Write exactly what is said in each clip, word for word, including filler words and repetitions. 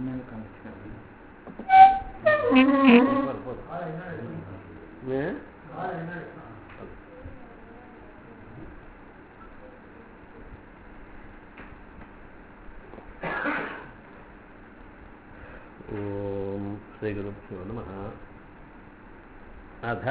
ஓம் ஸ்ரீ குருப்யோ நமः. அத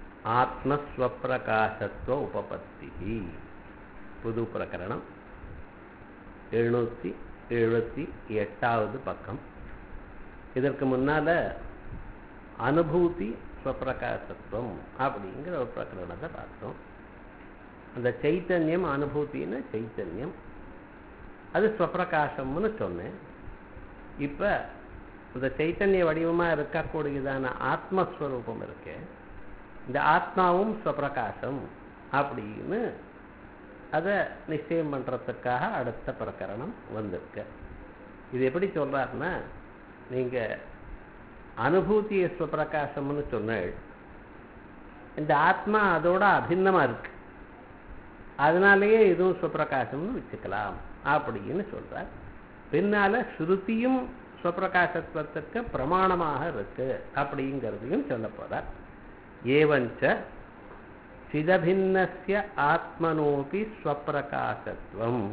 ஆத்மஸ்வப்பிரகாசத்துவ உபபத்தி. புது பிரகரணம், எழுநூற்றி எழுபத்தி எட்டாவது பக்கம். இதற்கு முன்னால் அனுபூதி ஸ்வப்பிரகாசத்துவம் அப்படிங்கிற ஒரு பிரகரணத்தை பார்த்தோம். அந்த சைத்தன்யம் அனுபூத்தின்னு சைத்தன்யம், அது ஸ்வப்பிரகாசம்னு சொன்னேன். இப்போ இந்த சைத்தன்ய வடிவமாக இருக்கக்கூடியதான ஆத்மஸ்வரூபம் இருக்கு, இந்த ஆத்மாவும் ஸ்வப்பிரகாசம் அப்படின்னு அதை நிச்சயம் பண்ணுறதுக்காக அடுத்த பிரகரணம் வந்திருக்கு. இது எப்படி சொல்கிறாருன்னா, நீங்கள் அனுபூதிய ஸ்வப்பிரகாசம்னு சொன்னால் இந்த ஆத்மா அதோட அபின்னமாக இருக்கு, அதனாலேயே இதுவும் ஸ்வப்பிரகாசம்னு வச்சுக்கலாம் அப்படின்னு சொல்கிறார். பின்னால் ஸ்ருதியும் ஸ்வப்பிரகாசத்துவத்துக்கு பிரமாணமாக இருக்கு அப்படிங்கிறதையும் சொல்ல போகிறார். ஏவஞ்ச சிதபின்னஸ்ய ஆத்மனோபி ஸ்வப்பிரகாசத்துவம்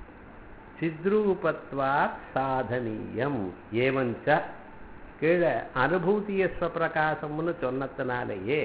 சித்ரூபத்வாத் சாதனீயம். ஏவஞ்ச கீழே அனுபூதிய ஸ்வப்பிரகாசம்னு சொன்னதுனாலேயே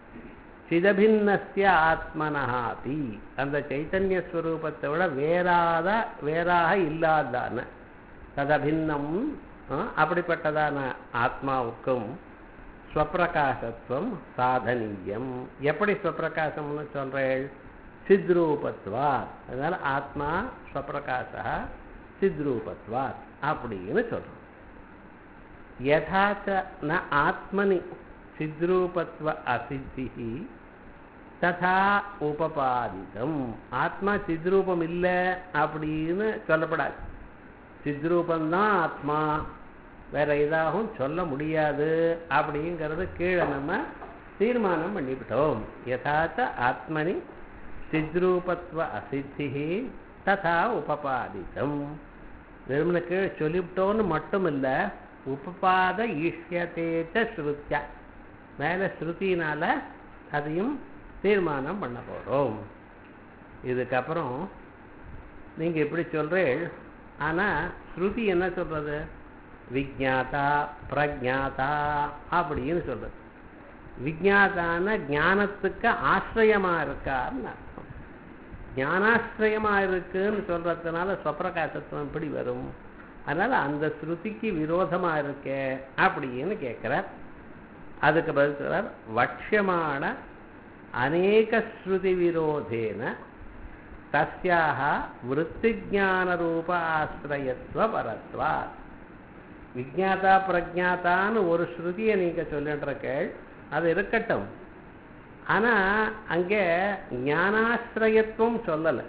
சிதபின்னஸ்ய ஆத்மனஹாபி, அந்த சைத்தன்ய ஸ்வரூபத்தை விட வேறாத வேறாக இல்லாதான ததபின்னம் அப்படிப்பட்டதான ஆத்மாவுக்கும் ஸ்வப்பிரகாசத்துவம் சாதனீயம். எப்படி ஸ்வப்பிரகாசம்னு சொல்றேன்? சித்ரூபத்வாத். அதனால ஆத்மா ஸ்வப்பிரகாசா சித்ரூபத்வாத் அப்படின்னு சொல்றோம். யதாச்ச ந ஆத்மனி சித்ரூபத்வ அசித்தி ததா உபபாதிதம். ஆத்மா சித்ரூபம் இல்லை அப்படின்னு சொல்லப்படாது. சித்ரூபந்தான் ஆத்மா, வேற எதாகவும் சொல்ல முடியாது அப்படிங்கிறது கீழே நம்ம தீர்மானம் பண்ணிவிட்டோம். யதாச்ச ஆத்மனி சித்ரூபத்வ அசித்தி ததா உபபாதிதம். வெறுமனை கீழே சொல்லிவிட்டோன்னு மட்டும் இல்லை, உபபாத ஈஷ்யத்தேச்ச ஸ்ருத்யா, மேலே ஸ்ருதியினால அதையும் தீர்மானம் பண்ண போகிறோம். இதுக்கப்புறம் நீங்கள் எப்படி சொல்கிறீள்? ஆனால் ஸ்ருதி என்ன சொல்கிறது? விஜ்ஞாதா பிரஜாதா அப்படின்னு சொல்கிறது. விஜ்ஞாதான ஞானத்துக்கு ஆசிரியமாக இருக்காருன்னு அர்த்தம். ஞானாசிரியமாக இருக்குன்னு சொல்கிறதுனால ஸ்வப்பிரகாசத்துவம் எப்படி வரும்? அதனால் அந்த ஸ்ருதிக்கு விரோதமாக இருக்கே அப்படின்னு கேட்குறார். அதுக்கு பதில் சொல்றார், வக்ஷ்யமான அநேக ஸ்ருதி விரோதேன தஸ்யாக விருத்திஜான ரூப ஆசிரியத்துவ பரத்வா. விஜ்ஞாதா பிரஜாத்தான்னு ஒரு ஸ்ருதியை நீங்கள் சொல்லின்றீர்கள், அது இருக்கட்டும். ஆனால் அங்கே ஞானாசிரியத்துவம் சொல்லலை.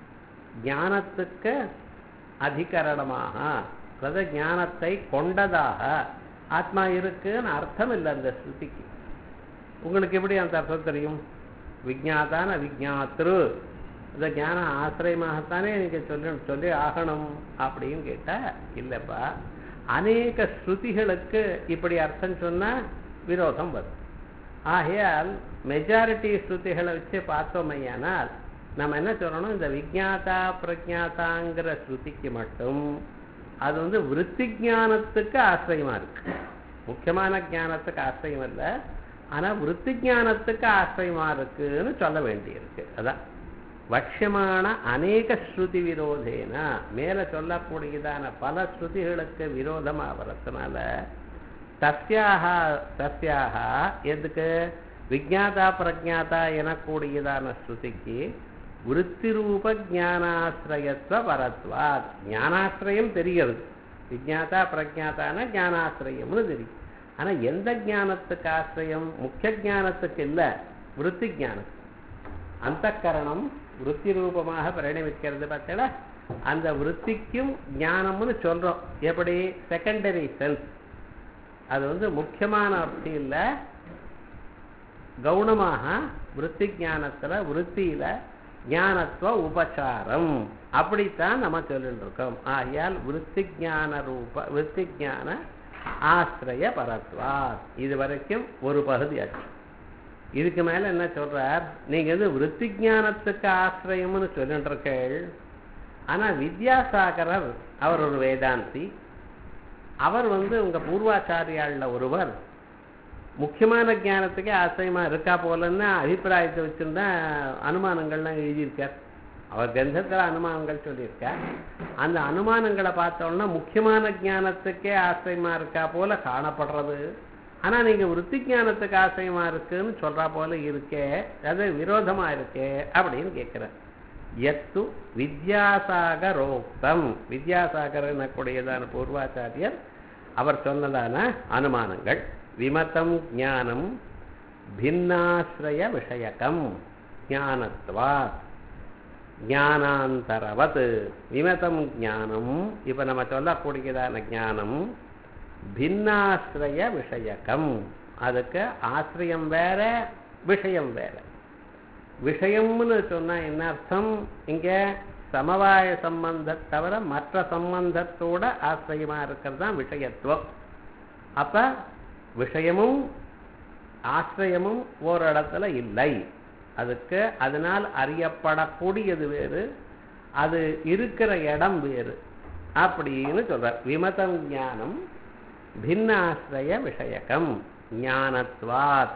ஞானத்துக்கு அதிகரணமாக, அதாவது ஞானத்தை கொண்டதாக ஆத்மா இருக்குன்னு அர்த்தம் இல்லை அந்த ஸ்ருதிக்கு. உங்களுக்கு எப்படி அந்த அர்த்தம் தெரியும்? விஜ்ஞாதான விஜ்ஞாத்ரு, இந்த ஞான ஆசிரியமாகத்தானே நீங்கள் சொல்லி சொல்லி ஆகணும் அப்படின்னு கேட்டால் இல்லைப்பா. அநேக ஸ்ருதிகளுக்கு இப்படி அர்த்தம் சொன்னால் விரோதம் வரும். ஆகையால் மெஜாரிட்டி ஸ்ருதிகளை வச்சு பார்த்தோமையானால் நம்ம என்ன சொல்லணும்? இந்த விஜ்ஞாதா பிரஜாதாங்கிற ஸ்ருதிக்கு மட்டும் அது வந்து விருத்தி ஞானத்துக்கு ஆசிரியமா இருக்கு. முக்கியமான ஞானத்துக்கு ஆசிரியம் இல்லை, ஆனால் விருத்தி ஞானத்துக்கு ஆசிரியமா இருக்குன்னு சொல்ல வேண்டியிருக்கு. அதான் வக்ஷமான அநேக ஸ்ருதி விரோதேன, மேலே சொல்லக்கூடியதான பல ஸ்ருதிகளுக்கு விரோதமாக வரதுனால தஸ்யாக தஸ்யாக எதுக்கு விஜ்ஞாதா பிரஜாதா எனக்கூடியதான ஸ்ருதிக்கு விருத்தி ரூப ஞானாசிரியத்துவ பரத்வாத். ஞானாசிரியம் தெரிகிறது, விஜ்ஞாதா பிரஜாத்தான ஞானாசிரியம்னு தெரியும். ஆனால் எந்த ஞானத்துக்கு ஆசிரியம்? முக்கிய ஞானத்துக்கு இல்லை, விருத்தி ஞானம். அந்த கரணம் விருத்தி ரூபமாக பரிணமிக்கிறது பார்த்தா, அந்த விருத்திக்கும் ஞானம்னு சொல்கிறோம். எப்படி? Secondary sense. அது வந்து முக்கியமான அர்த்தம் இல்லை, கவுனமாக விருத்தி ஞானத்தில் விருத்தியில் ஞானத்துவ உபசாரம் அப்படித்தான் நம்ம சொல்லிட்டு இருக்கோம். ஆகையால் விருத்தி ஞான ரூப விருத்தி ஞான ஆசிரிய பரத்வா இது வரைக்கும் ஒரு பகுதி ஆச்சு. இதுக்கு மேல என்ன சொல்றார், நீங்க வந்து விருத்தி ஞானத்துக்கு ஆசிரியம்னு சொல்லிட்டு இருக்கீள். ஆனா வித்யாசாகரர் அவர் ஒரு வேதாந்தி. அவர் வந்து உங்க பூர்வாச்சாரியாள்ல ஒருவர் முக்கியமான ஞானத்துக்கே ஆசிரியமா இருக்கா போலன்னு அபிப்பிராயத்தை வச்சிருந்தா அனுமானங்கள்லாம் எழுதியிருக்கார். அவர் கிரந்தத்துல அனுமானங்கள் சொல்லியிருக்கார். அந்த அனுமானங்களை பார்த்தோம்னா முக்கியமான ஞானத்துக்கே ஆசிரியமா இருக்கா போல காணப்படுறது. ஆனா நீங்க விருத்தி ஞானத்துக்கு ஆசிரியமா இருக்குன்னு சொல்றா போல இருக்கே, அது விரோதமா இருக்கே அப்படின்னு கேட்கிற. எத்து வித்யாசாகரோக்தம், வித்யாசாகர் எனக்கூடியதான பூர்வாச்சாரியர் அவர் சொன்னதான அனுமானங்கள். விமதம் ஞானம் பின்னாஸ்ரய விஷயகம் ஞானத்வா ஞானாந்தரவத். விமதம் ஞானம் இப்ப நம்ம சொல்லக்கூடியதான ஞானம் பின்னாஸ்ரய விஷயகம், அதுக்கு ஆசிரியம் வேற விஷயம் வேற. விஷயம்னு சொன்னா என்ன அர்த்தம், இங்க சமவாய சம்பந்தத்தை தவிர மற்ற சம்பந்தத்தோட ஆசிரியமா இருக்கிறது தான் விஷயத்துவம். அப்ப விஷயமும் ஆசிரியமும் ஒரு இடத்துல இல்லை. அதுக்கு அதனால் அறியப்படக்கூடியது வேறு, அது இருக்கிற இடம் வேறு அப்படின்னு சொல்றார். விமதம் ஞானம் பின்னாஸ்ரய விஷயகம் ஞானத்வாத்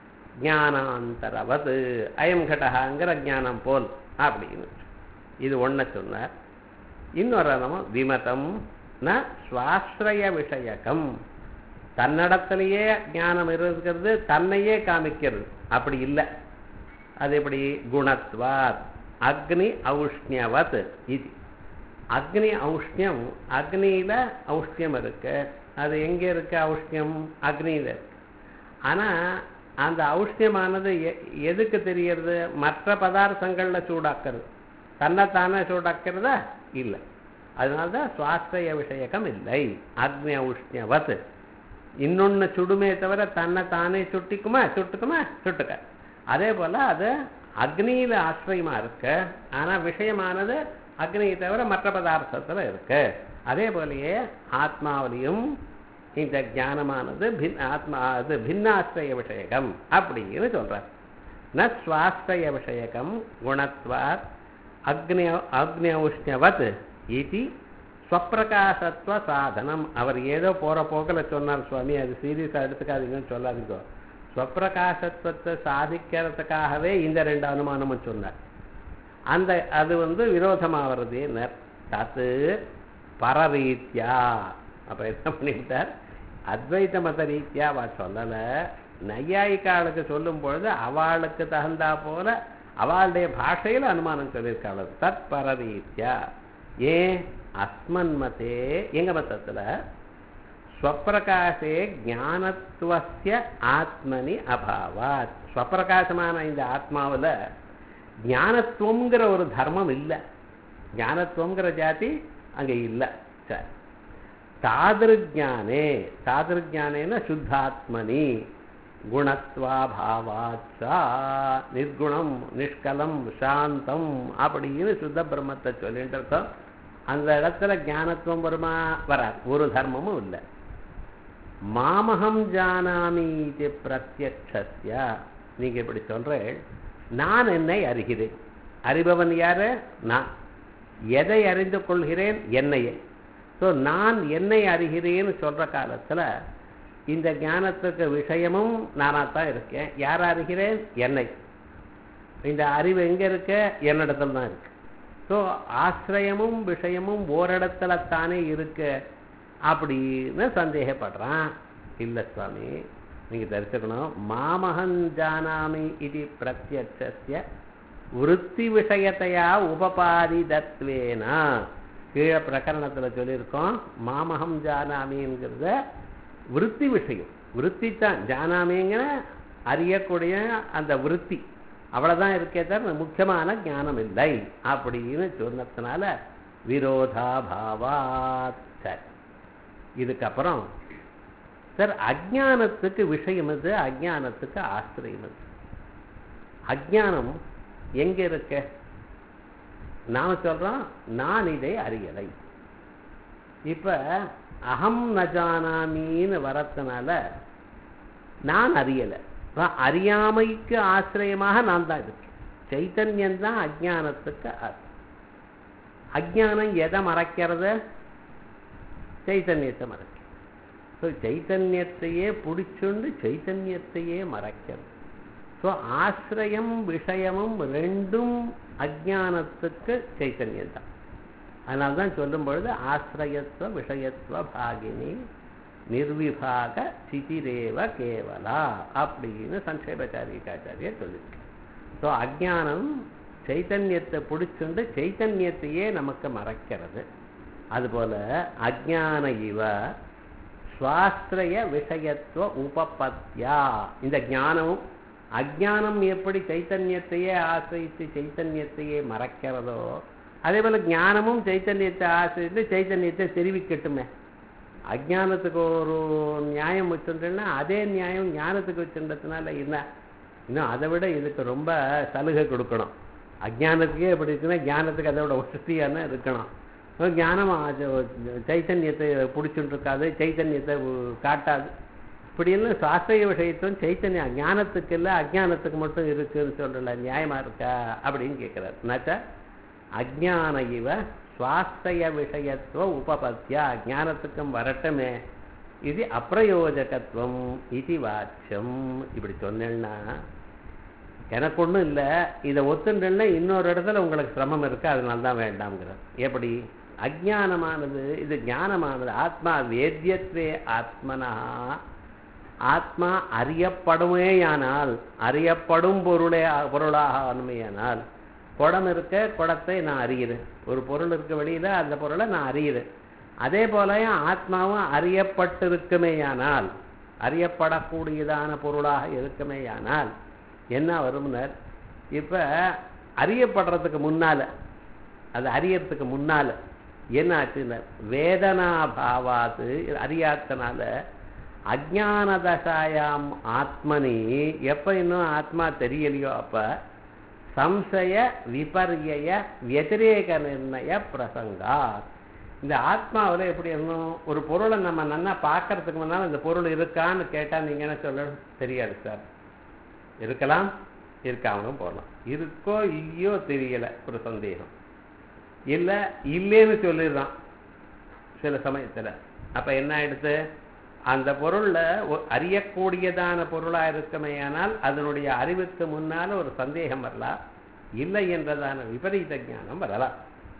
ஞானாந்தரவது அயம் கடகாங்கிற ஞானம் போல் அப்படின்னு இது ஒன்ன சொன்னார். இன்னொரு நம்ம விமதம் ந ஸ்வாஸ்ரய விஷயகம், தன்னிடத்திலேயே ஞானம் இருக்கிறது, தன்னையே காமிக்கிறது, அப்படி இல்லை. அது எப்படி குணத்வாத் அக்னி ஔஷ்ணியவத். இது அக்னி ஔஷ்ணியம், அக்னியில ஔஷ்ணியம் இருக்கு. அது எங்க இருக்கு ஔஷ்ணியம், அக்னியில இருக்கு. ஆனா அந்த ஔஷ்ணியமானது எதுக்கு தெரியறது, மற்ற பதார்த்தங்கள்ல சூடாக்குறது, தன்னைத்தானே சூடாக்கிறதா இல்லை. அதனால்தான் சுவாஸ்திரிய விஷயக்கம் இல்லை. அக்னி ஔஷ்ணியவத், இன்னொன்னு சுடுமே தவிர தன்னை தானே சுட்டிக்குமா சுட்டுக்குமா சுட்டுக்க. அதே போல அது அக்னியில ஆசிரியமா இருக்கு, ஆனா விஷயமானது அக்னியை தவிர மற்ற பதார்த்தத்துல இருக்கு. அதே போலயே ஆத்மாவிலையும் இந்த ஞானமானது ஆத்மா அது பின்னாஸ்ரய விஷயகம் அப்படின்னு சொல்றார். ந சுவாஸ்ரய விஷயகம் குணத்வாத் அக்னி அக்னி ஔஷ்ணியவத் இது ஸ்வப்பிரகாசத்துவ சாதனம். அவர் ஏதோ போற போக்கில் சொன்னார் சுவாமி, அது சீரியஸா எடுத்துக்காதீங்கன்னு சொல்லாதீங்க. ஸ்வப்பிரகாசத்துவத்தை சாதிக்கிறதுக்காகவே இந்த ரெண்டு அனுமானமும் சொன்னார். அந்த அது வந்து விரோதமாகிறது. தத்து பரரீத்யா, அப்ப என்ன பண்ணிவிட்டார், அத்வைத மத ரீத்தியா அவ சொல்லல, நையாயிக்காளுக்கு சொல்லும் பொழுது அவளுக்கு தகுந்தா போல அவளுடைய பாஷையில அனுமானம் சொல்லியிருக்காள். தத் பரரீத்யா. ஏன் அஸ்மன் மதே, எங்க மதத்துல ஸ்வப்பிரகாசே ஞானத்துவஸ்ய ஆத்மனி அபாவாத். ஸ்வப்பிரகாசமான இந்த ஆத்மாவில் ஞானத்துவங்கிற ஒரு தர்மம் இல்லை, ஞானத்துவங்கிற ஜாதி அங்கே இல்லை. சரி, தாதிருஜானே, தாதிருஜானேன சுத்தாத்மனி குணத்வாபாவாச்சா நிர்குணம் நிஷ்கலம் சாந்தம் அப்படின்னு சுத்த பிரம்மத்தை சொல்லிட்டு இருக்கோம். அந்த இடத்துல ஞானத்துவம் வருமா வராது, ஒரு தர்மமும் இல்லை. மாமகம் ஜானாமி இது பிரத்யக்ஷஸ்ய, நீங்க இப்படி சொல்றேன், நான் என்னை அறிகிறேன். அறிபவன் யாரு, நான். எதை அறிந்து கொள்கிறேன், என்னையே. ஸோ நான் என்னை அறிகிறேன்னு சொல்ற காலத்துல இந்த ஞானத்துக்கு விஷயமும் நானாத்தான் இருக்கேன். யார் அறிகிறேன், என்னை. இந்த அறிவு எங்க இருக்கு, என்னிடத்துல தான் இருக்கு. ஸோ ஆசிரியமும் விஷயமும் ஓரிடத்துல தானே இருக்கு அப்படின்னு சந்தேகப்படுறான். இல்லை சுவாமி, நீங்க தெரிஞ்சுக்கணும், மாமகம் ஜானாமி இது பிரத்யக்ஷஸ்ய விருத்தி விஷயத்தையா உபபாதிதத்வேனா. கீழே பிரகரணத்துல சொல்லியிருக்கோம், மாமகம் ஜானாமிங்கிறத விருத்தி விஷயம், விருத்தி தான். ஜானாமிங்கிற அறியக்கூடிய அந்த விருத்தி அவ்வளவுதான் இருக்கே தவிர முக்கியமான ஞானம் இல்லை அப்படின்னு சொன்னதுனால விரோதாபாவாத். சரி, இதுக்கப்புறம் சார் அஜானத்துக்கு விஷயம் இது, அஜானத்துக்கு ஆசிரியம் இது. அஜானம் எங்க இருக்க, நாம சொல்றோம் நான் இதை அறியலை. இப்ப அகம் நஜானாமின்னு வரத்தினால நான் அறியலை. அறியாமைக்கு ஆசிரியமாக நான் தான் இருக்கேன். சைத்தன்யம் தான் அஜானத்துக்கு. அஜானம் எதை மறைக்கிறது? சைத்தன்யத்தை மறைக்க. ஸோ சைத்தன்யத்தையே பிடிச்சுண்டு சைத்தன்யத்தையே மறைக்கிறது. ஸோ ஆசிரியம் விஷயமும் ரெண்டும் அஜானத்துக்கு சைத்தன்யம் தான். அதனால தான் சொல்லும் பொழுது ஆசிரியத்துவ விஷயத்துவ பாகினி நிர்விபாக சிதிரேவ கேவலா அப்படின்னு சங்கேபச்சாரிகாச்சாரியர் சொல்லியிருக்கு. ஸோ அஜானம் சைத்தன்யத்தை பிடிச்சுண்டு சைத்தன்யத்தையே நமக்கு மறைக்கிறது. அதுபோல அஜான இவ சுவாஸ்திரய விஷயத்துவ உபபத்தியா, இந்த ஞானமும் அஜானம் எப்படி சைத்தன்யத்தையே ஆசிரித்து சைத்தன்யத்தையே மறைக்கிறதோ அதே போல ஞானமும் சைத்தன்யத்தை ஆசிரித்து சைத்தன்யத்தை தெரிவிக்கட்டுமே. அஜானத்துக்கு ஒரு நியாயம் வச்சுட்டேன்னா அதே நியாயம் ஞானத்துக்கு வச்சுன்றதுனால என்ன, இன்னும் அதை விட இதுக்கு ரொம்ப சலுகை கொடுக்கணும். அஜானத்துக்கே எப்படி இருக்குன்னா ஞானத்துக்கு அதோட வசதியான இருக்கணும். ஞானம் சைத்தன்யத்தை பிடிச்சுட்டு இருக்காது, சைத்தன்யத்தை காட்டாது. இப்படியெல்லாம் சாஸ்திரிய விஷயத்தும் சைத்தன்யம் ஞானத்துக்கு இல்லை அஜானத்துக்கு மட்டும் இருக்குன்னு சொல்றல, நியாயமா இருக்கா அப்படின்னு கேட்கிறார். என்னாச்சா அஜான இவ சுவாஸ்திய விஷயத்துவ உபபத்தியா, ஞானத்துக்கும் வரட்டுமே, இது அப்பிரயோஜகத்துவம் இது வாட்சம். இப்படி சொன்னேன்னா எனக்கு ஒன்றும் இல்லை, இதை ஒத்துண்டேன்னா இன்னொரு இடத்துல உங்களுக்கு சிரமம் இருக்கு, அதனால தான் வேண்டாம்ங்கிறார். எப்படி அஜானமானது இது ஞானமானது. ஆத்மா வேத்யத்வே ஆத்மனா, ஆத்மா அறியப்படுமேயானால் அறியப்படும் பொருளே பொருளாக ஆனுமையானால், குடம் இருக்க குடத்தை நான் அறிகிறேன், ஒரு பொருள் இருக்க வெளியில அந்த பொருளை நான் அறிகிறேன். அதே போல ஆத்மாவும் அறியப்பட்டிருக்குமேயானால் அறியப்படக்கூடியதான பொருளாக இருக்குமேயானால் என்ன வரும்னர், இப்ப அறியப்படுறதுக்கு முன்னால அது அறியறதுக்கு முன்னால என்ன ஆச்சுன்னா வேதனாபாவாது அறியாத்தனால அஜான தசாயாம் ஆத்மனி, எப்ப இன்னும் ஆத்மா தெரியலையோ அப்ப சம்சய விபர்ய வத்திரேக நிர்ணய பிரசங்கா. இந்த ஆத்மாவில் எப்படி இருந்தோம், ஒரு பொருளை நம்ம நல்லா பார்க்கறதுக்கு முன்னால் இந்த பொருள் இருக்கான்னு கேட்டால் நீங்கள் என்ன சொல்ல தெரியாது சார், இருக்கலாம் இருக்காமலும் போகலாம், இருக்கோ இல்லையோ தெரியலை ஒரு சந்தேகம், இல்லை இல்லைன்னு சொல்லிடுறான் சில சமயத்தில். அப்போ என்ன ஆயிடுது, அந்த பொருளில் அறியக்கூடியதான பொருளாக இருக்குமேயானால் அதனுடைய அறிவுக்கு முன்னால் ஒரு சந்தேகம் வரலாம், இல்லை என்றதான விபரீத ஞானம் வரலாம்.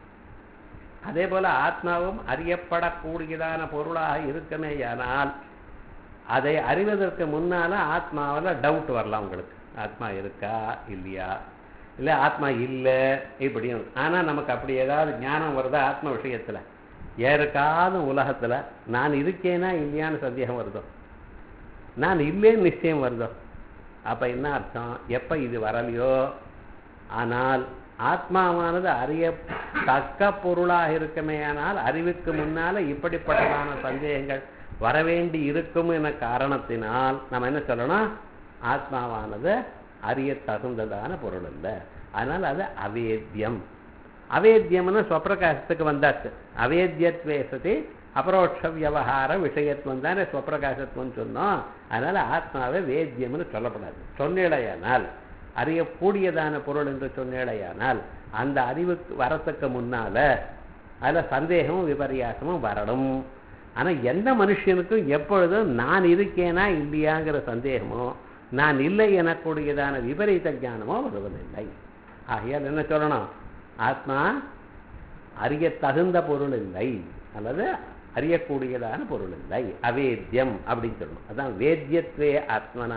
அதே போல ஆத்மாவும் அறியப்படக்கூடியதான பொருளாக இருக்குமேயானால் அதை அறிவதற்கு முன்னால ஆத்மாவில் டவுட் வரலாம் உங்களுக்கு, ஆத்மா இருக்கா இல்லையா, இல்லை ஆத்மா இல்லை இப்படியும். ஆனால் நமக்கு அப்படி ஏதாவது ஞானம் வருதா ஆத்ம விஷயத்தில், யாருக்காவது உலகத்தில் நான் இருக்கேனா இல்லையான்னு சந்தேகம் வருதோ, நான் இல்லைன்னு நிச்சயம் வருதோ, அப்போ என்ன அர்த்தம், எப்போ இது வரலையோ ஆனால் ஆத்மாவானது அறிய தக்க பொருளாக இருக்குமேயானால் அறிவுக்கு முன்னால இப்படிப்பட்டதான சந்தேகங்கள் வரவேண்டி இருக்கும் என காரணத்தினால் நம்ம என்ன சொல்லணும், ஆத்மாவானது அறிய தகுந்ததான பொருள் இல்லை, அதனால் அது அவேத்தியம். அவேத்தியம்னு ஸ்வப்பிரகாசத்துக்கு வந்தாச்சு. அவேத்தியத்வே சதி அபரோட்ச வியவகார விஷயத்துவம் தானே ஸ்வப்பிரகாசத்துவம் சொன்னோம். அதனால ஆத்மாவை வேத்தியம்னு சொல்லப்படாது. சொன்னேடையானால் அறியக்கூடியதான பொருள் என்று சொன்னேடையானால் அந்த அறிவுக்கு வரத்துக்கு முன்னால அதில் சந்தேகமும் விபரியாசமும் வரணும். ஆனால் எந்த மனுஷனுக்கும் எப்பொழுதும் நான் இருக்கேனா இல்லையாங்கிற சந்தேகமோ நான் இல்லை எனக்கூடியதான விபரீத ஞானமோ வருவதில்லை. ஆகையால் என்ன சொல்லணும், ஆத்மா அறிய தகுந்த பொருள் இல்லை அல்லது அறியக்கூடியதான பொருள் இல்லை, அவேத்தியம் அப்படின்னு சொல்லணும். அதான் வேத்தியத்வே ஆத்மனா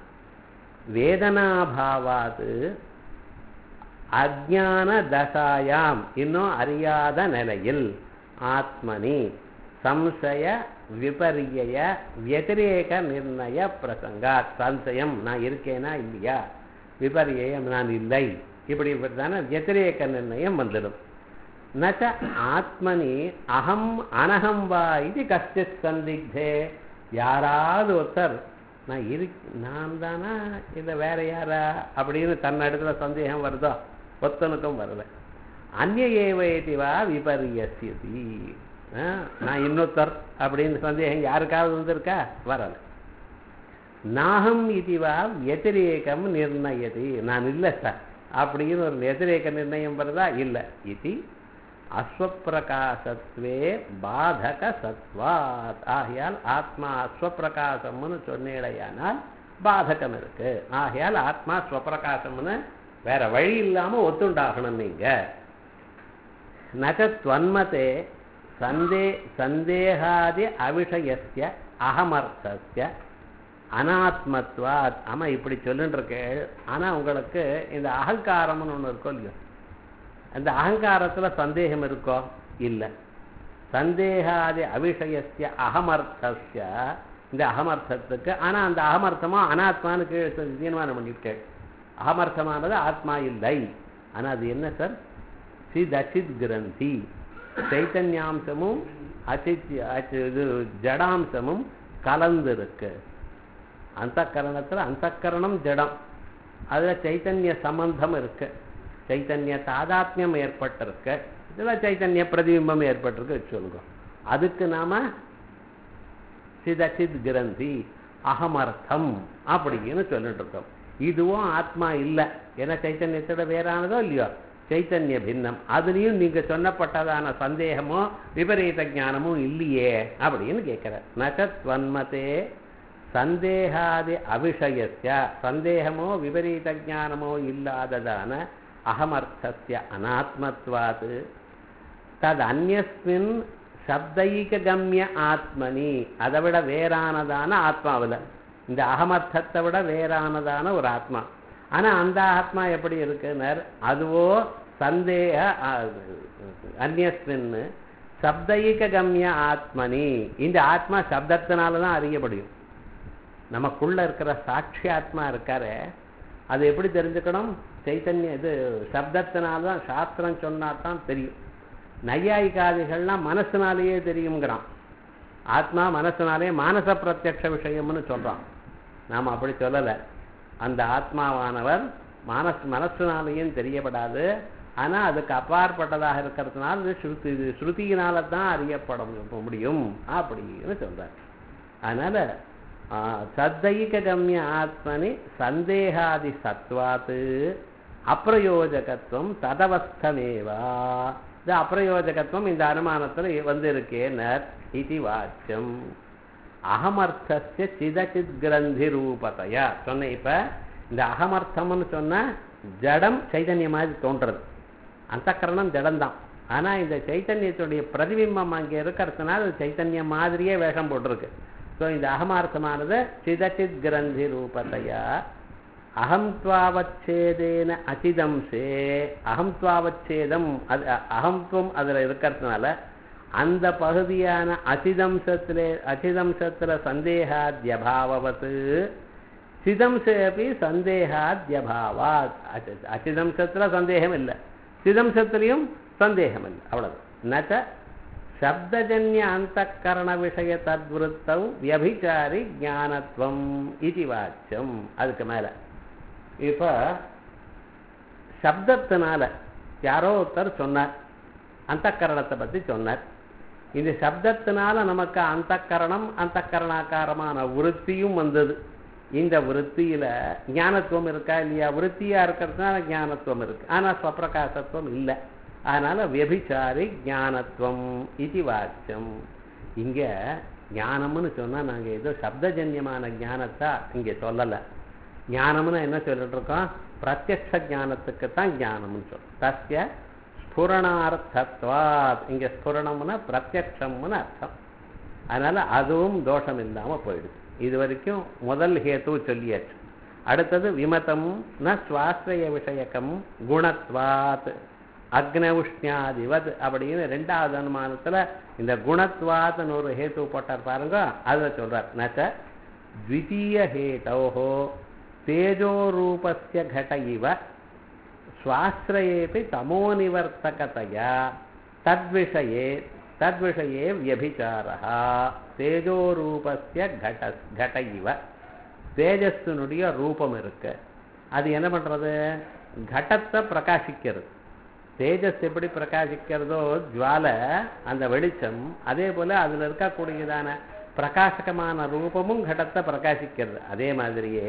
வேதனாபாவாது அஜான தசாயாம், இன்னும் அறியாத நிலையில் ஆத்மனி சம்சய விபரிய வத்திரேக நிர்ணய பிரசங்கா, சம்சயம் நான் இருக்கேனா இல்லையா, விபரியம் நான் இல்லை, இப்படி தானே வத்திரேக நிர்ணயம் வந்துடும். நச்ச ஆத்மனி அகம் அனகம் வா இது கஷ்டித் சந்திக்தே, யாராவது ஒருத்தர் நான் இரு நான் தானா இல்லை வேற யாரா அப்படின்னு தன்னிடத்துல சந்தேகம் வருதோ, ஒத்தனுக்கும் வரல. அந்நிய ஏவேதி வா விபரியஸ்யதி. நான் இன்னொருத்தர் அப்படின்னு சந்தேகம் யாருக்காவது வந்திருக்கா? வரல. நாகம் இதுவா வத்திரேகம் நிர்ணயதி, நான் இல்லை சார் அப்படின்னு ஒரு வத்திரேக நிர்ணயம் வருதா? இல்லை. இது அஸ்வப்பிரகாசத்வே பாதக சத்வாத். ஆகையால் ஆத்மா அஸ்வப்பிரகாசம்னு சொன்னேடையானால் பாதகம் இருக்கு. ஆகையால் ஆத்மா ஸ்வப்பிரகாசம்னு வேற வழி இல்லாம ஒத்துண்டாகணும். நீங்க நகத்வன்மதே சந்தே சந்தேகாதி அவிஷயஸ்ய அகமர்த்தஸ்ய அனாத்மத்வாத். ஆமா இப்படி சொல்லுன்னு இருக்கு. ஆனா உங்களுக்கு இந்த அகங்காரம்னு ஒண்ணு இருக்கோ இல்லையோ, அந்த அகங்காரத்துல சந்தேகம் இருக்கோ? இல்லை. சந்தேகாதி அவிஷயஸ்ய அகமர்த்தஸ்ய, இந்த அகமர்த்தத்துக்கு. ஆனா அந்த அகமர்த்தமா அனாத்மானு கீழே தீர்மானம் பண்ணிவிட்டேன். அகமர்த்தமானது ஆத்மா இல்லை. ஆனா அது என்ன சார்? சித் அச்சித் கிரந்தி, சைத்தன்யாம்சமும் அச்சித் இது ஜடாம்சமும் கலந்திருக்கு. அந்த கரணத்துல அந்த கரணம் ஜடம், அதுல சைத்தன்ய சம்பந்தம் இருக்கு, சைத்தன்ய தாதாத்மியம் ஏற்பட்டிருக்கு, இதுல சைத்தன்ய பிரதிபிம்பம் ஏற்பட்டிருக்கு வச்சுக்கோங்க. அதுக்கு நாம சிதச்சித் கிரந்தி அகமர்த்தம் அப்படின்னு சொல்லிட்டு இருக்கோம். இதுவும் ஆத்மா இல்லை. ஏன்னா சைத்தன்யத்தோட வேறானதோ இல்லையோ, சைத்தன்ய பின்னம். அதுலேயும் நீங்க சொன்னப்பட்டதான சந்தேகமோ விபரீத ஞானமும் இல்லையே அப்படின்னு கேட்கிறார். நகத்வன்மதே சந்தேகாதி அவிஷயஸ்ய, சந்தேகமோ விபரீத ஞானமோ இல்லாததான அகமர்த்தஸ்ய அனாத்மத்வாது தது அந்யஸ்மின் சப்தைக கம்ய ஆத்மனி, அதை விட வேறானதான ஆத்மாவில், இந்த அகமர்த்தத்தை விட வேறானதான ஒரு ஆத்மா. ஆனா அந்த ஆத்மா எப்படி இருக்குன்னார்? அதுவோ சந்தேக அந்யஸ்மின் சப்தைக கம்ய ஆத்மனி, இந்த ஆத்மா சப்தத்தினாலதான் அறியப்படும். நமக்குள்ள இருக்கிற சாட்சி ஆத்மா இருக்காரு, அது எப்படி தெரிஞ்சுக்கணும்? சைத்தன்ய இது சப்தத்தினால்தான், சாஸ்திரம் சொன்னாதான் தெரியும். நையாயிகாதிகள்லாம் மனசுனாலேயே தெரியுங்கிறான். ஆத்மா மனசுனாலே மானச பிரத்யக்ஷ விஷயம்னு சொல்றான். நாம் அப்படி சொல்லலை. அந்த ஆத்மாவானவர் மனசு மனசுனாலேயும் தெரியப்படாது. ஆனா அதுக்கு அப்பாற்பட்டதாக இருக்கிறதுனால இது ஸ்ருதி இது ஸ்ருதியினால தான் அறியப்பட முடியும் அப்படின்னு சொல்றார். அதனால சத்தைக கம்ய ஆத்மனி சந்தேகாதி சத்வாத்து அப்பிரயோஜகத்துவம் ததவஸ்தமேவா. இந்த அப்பிரயோஜகத்துவம் இந்த அனுமானத்தில் வந்து இருக்கேன்னர். இது வாச்சியம் அகமர்த்தஸ்ய சிதச்சித் கிரந்தி ரூபத்தையா சொன்ன. இப்ப இந்த அகமர்த்தம்னு சொன்ன ஜடம் சைதன்யம் மாதிரி தோன்றது. அந்த கரணம் ஜடம்தான். ஆனா இந்த சைத்தன்யத்துடைய பிரதிபிம்பம் அங்கே இருக்கிறதுனால அது சைத்தன்யம் மாதிரியே வேஷம் போட்டிருக்கு. ஸோ இந்த அகமார்த்தமானது சிதச்சித் கிரந்தி ரூபத்தையா அகம்த்வாவச்சேதேன அச்சிதம்சே, அகம்த்வாவச்சேதம் அது அகம்துவம் அதுல இருக்கிறதுனால அந்த பகுதியான அச்சிதம்சத்திலே அச்சிதம்சத்துல சந்தேகாத்யபாவத்து சிதம்சேபி சந்தேகாத்யபாவாத். அச்சிதம்சத்துல சந்தேகம் இல்லை, சிதம்சத்திலையும் சந்தேகம் இல்லை. அவ்வளவு. நச்ச சப்தஜன்ய அந்த கரண விஷய தத்விருத்தம் வியபிச்சாரி ஞானத்துவம் இது வாச்சியம். அதுக்கு மேல இப்ப சப்தத்தினால யாரோ ஒருத்தர் சொன்னார், அந்த கரணத்தை பத்தி சொன்னார். இந்த சப்தத்தினால நமக்கு அந்த கரணம் அந்த கரணாக்காரமான விருத்தியும் வந்தது. இந்த விருத்தியில ஞானத்துவம் இருக்கா இல்லையா? விருத்தியா இருக்கிறதுனால ஞானத்துவம் இருக்கு, ஆனா ஸ்வப்பிரகாசத்துவம் இல்லை. அதனால வியபிச்சாரி ஞானத்துவம் இது வாச்சியம். இங்க ஞானம்னு சொன்னா நாங்க ஏதோ சப்தஜன்யமான ஞானத்தை இங்க சொல்லலை. ஞானம்னு என்ன சொல்லிட்டு இருக்கோம்? பிரத்யக்ஷ ஞானத்துக்கு தான் ஞானம்னு சொல்றோம். தஸ்ய ஸ்புரணார்த்தத்வாத். இங்க ஸ்புரணம்னா பிரத்யக்ஷம்னு அர்த்தம். அதனால அதுவும் தோஷம் இல்லாம போயிடுது. இது வரைக்கும் முதல் ஹேத்து சொல்லியாச்சு. அடுத்தது விமதம் ந சுவாஸ்ரய விஷயக்கம் குணத்வாத் அக்ன உஷ்ணியாதிவத் அப்படின்னு ரெண்டாவது அனுமானத்துல இந்த குணத்வாத்னு ஒரு ஹேத்து போட்டார் பாருங்க. அதுல சொல்றார் நச்ச த்விதீய ஹேதோஹோ தேஜோரூபஸ்ய கட இவ ஸ்வாஸ்ரயேபி தமோநிவர்த்தகதயா தத்விஷயே தத்விஷயே வியபிச்சாரः. தேஜோரூபஸ்ய கட கட இவ, தேஜஸ்னுடைய ரூபம் இருக்கு. அது என்ன பண்றது? கடத்தை பிரகாசிக்கிறது. தேஜஸ் எப்படி பிரகாசிக்கிறதோ ஜுவாலை அந்த வெளிச்சம், அதே போல அதுல இருக்கக்கூடியதான பிரகாசகமான ரூபமும் கடத்தை பிரகாசிக்கிறது. அதே மாதிரியே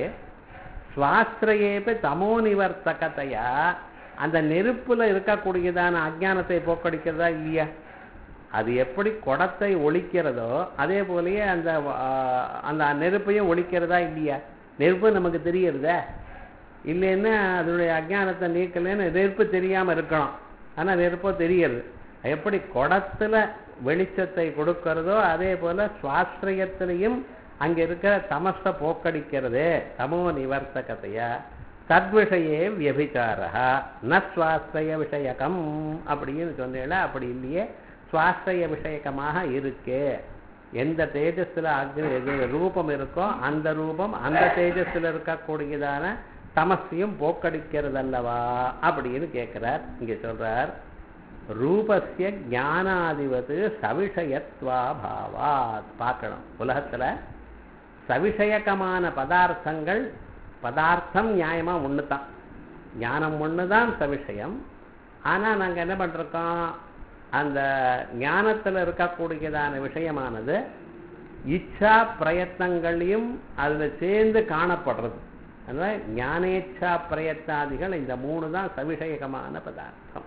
சுவாஸ்திரேப தமோ நிவர்த்தகத்தையா அந்த நெருப்புல இருக்கக்கூடியதான அஜானத்தை போக்கடிக்கிறதா இல்லையா? அது எப்படி குடத்தை ஒழிக்கிறதோ அதே போலயே அந்த அந்த நெருப்பையும் ஒழிக்கிறதா இல்லையா? நெருப்பு நமக்கு தெரியறதா? இல்லைன்னா அதனுடைய அஜானத்தை நீக்கலன்னு நெருப்பு தெரியாம இருக்கணும், ஆனா நெருப்போ தெரியுது. எப்படி குடத்துல வெளிச்சத்தை கொடுக்கிறதோ அதே போல சுவாஸ்திரயத்திலையும் அங்க இருக்கிற தமச போக்கடிக்கிறது. தமோ நிவர்த்தகத்தையா தத்விஷயே வியபிச்சாரா ந சுவாஸ்திரய விஷயகம் அப்படின்னு சொன்னேன்னா அப்படி இல்லையே, சுவாஸ்திரய விஷயகமாக இருக்கே. எந்த தேஜஸ்ல அக்னி ரூபம் இருக்கோ அந்த ரூபம் அந்த தேஜஸ்ல இருக்கக்கூடியதான தமசையும் போக்கடிக்கிறது அல்லவா அப்படின்னு கேட்கிறார். இங்க சொல்றார், ரூபஸ்ய ஞானாதிபது சவிஷயத்வா பாவாத். பார்க்கணும், உலகத்துல சவிஷயகமான பதார்த்தங்கள், பதார்த்தம் நியாயமா ஒன்று தான், ஞானம் ஒன்று தான் சவிஷயம். ஆனால் நாங்கள் என்ன பண்ணிருக்கோம், அந்த ஞானத்தில் இருக்கக்கூடியதான விஷயமானது இச்சா பிரயத்னங்களையும் அதில் சேர்ந்து காணப்படுறது. அதனால் ஞானேச்சா பிரயத்னாதிகள் இந்த மூணு தான் சவிஷயகமான பதார்த்தம்.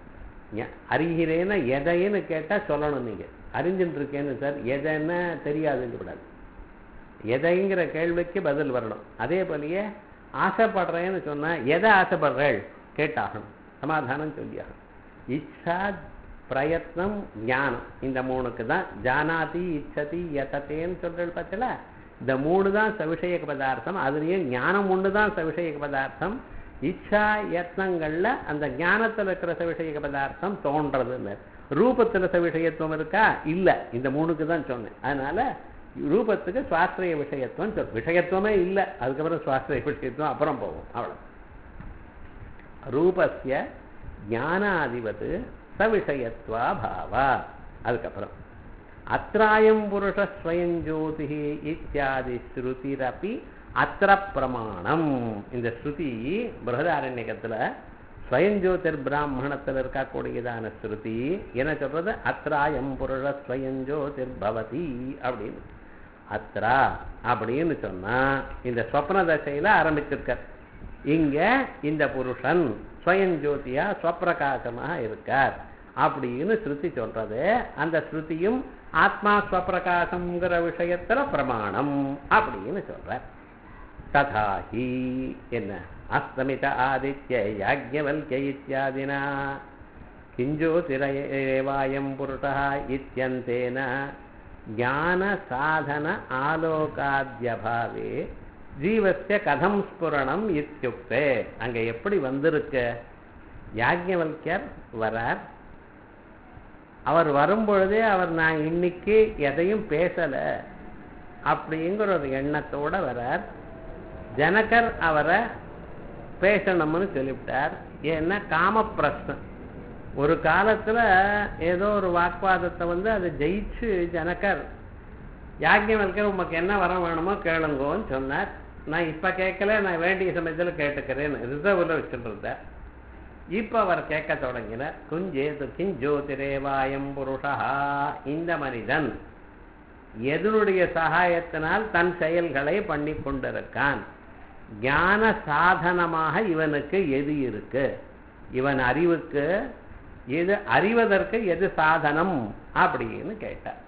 அறிகிறேன்னு எதைன்னு கேட்டால் சொல்லணும். நீங்கள் அறிஞ்சுட்டு இருக்கேன்னு சார் எதைன்னு தெரியாதுன்னு கூடாது, எதைங்கிற கேள்விக்கு பதில் வரணும். அதே போலயே ஆசைப்படுறேன்னு சொன்னால் எதை ஆசைப்படுறேள் கேட்டாகணும், சமாதானம் சொல்லியாகணும். இச்சா பிரயத்னம் ஞானம் இந்த மூணுக்கு தான் ஜானாதி இச்சதி யதத்தேன்னு சொல்றது பார்த்தல, இந்த மூணு தான் சவிஷயக பதார்த்தம். அதுலேயும் ஞானம் ஒன்று தான் சவிஷயக பதார்த்தம். இச்சா யத்னங்கள்ல அந்த ஞானத்தில் இருக்கிற சவிஷயக பதார்த்தம் தோன்றதுன்னு. ரூபத்தில் சவிஷயத்துவம் இருக்கா? இல்லை, இந்த மூணுக்கு தான் சொன்னேன். அதனால ரூபத்துக்கு சுவாஸ்திரிய விஷயத்துவம் சொல், விஷயத்துவமே இல்லை, அதுக்கப்புறம் சுவாஸ்திரிய விஷயத்துவம் அப்புறம் போகும். அவ்வளோ. ரூபஸ்ய ஞானாதிபது சவிஷயத்வா பாவா. அதுக்கப்புறம் அத்ராயம் புருஷ ஸ்வயம் ஜோதி இத்தியாதி ஸ்ருதிரப்பி அத்திர பிரமாணம். இந்த ஸ்ருதி பிருஹதாரண்யகத்தில் ஸ்வயஞ்சோதிர் பிராமணத்தில் இருக்கக்கூடியதான ஸ்ருதி என்ன சொல்றது? அத்ராயம் புருஷ ஸ்வயஞ்சோதிர் பவதி அப்படின்னு. அத்ரா அப்படின்னு சொன்னா இந்த ஸ்வப்ன தசையில ஆரம்பிச்சிருக்க. இங்க இந்த புருஷன் ஸ்வயஞ்சோதியா ஸ்வப்பிரகாசமாக இருக்கார் அப்படின்னு ஸ்ருதி சொல்றது. அந்த ஸ்ருதியும் ஆத்மா ஸ்வப்பிரகாசம்ங்கிற விஷயத்துல பிரமாணம் அப்படின்னு சொல்ற. ததாஹி என்ன அஸ்தமித ஆதித்ய யாஜ்ஞவல்க்ய இத்யாதினா கிஞ்சோதிரேவாயம் புருஷா இத்யந்தேன ஞான சாதன ஆலோகாத்யபாவே ஜீவஸ்ய கதம் ஸ்புரணம் இத்யுக்தே. அங்க எப்படி வந்திருக்க? யாஜ்ஞவல்க்யர் வரார். அவர் வரும்பொழுதே அவர் நான் இன்னைக்கு எதையும் பேசல அப்படிங்கிற ஒரு எண்ணத்தோட வரார். ஜனகர் அவரை பேசணும்னு சொல்லிவிட்டார். ஏன்னா காம பிரச்சனை ஒரு காலத்துல ஏதோ ஒரு வாக்குவாதத்தை வந்து அதை ஜெயிச்சு ஜனகர் யாஜ்ஞவல்க்யர் உமக்கு என்ன வரம் வேணுமோ கேளுங்கோன்னு சொன்னார். நான் இப்ப கேட்கல, நான் வேண்டிய சமயத்துல கேட்டுக்கிறேன்னு ரிசர்வ்ல வச்சுட்டு. இப்ப அவர் கேட்க தொடங்கினார். குஞ்சேது கிஞ்சோதிரேவாயம் புருஷா. இந்த மனிதன் எதனுடைய சகாயத்தினால் தன் செயல்களை பண்ணி கொண்டிருக்கான்? ஞான சாதனமாக இவனுக்கு எது இருக்கு? இவன் அறிவுக்கு எது, அறிவதற்கு எது சாதனம் அப்படின்னு கேட்டார்.